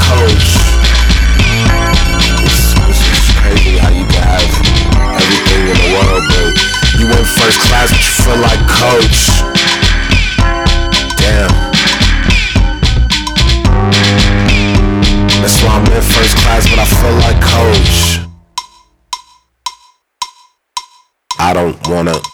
coach. It's crazy how you can have everything in the world, but you in first class but you feel like coach. Damn. That's why I'm in first class but I feel like coach. I don't wanna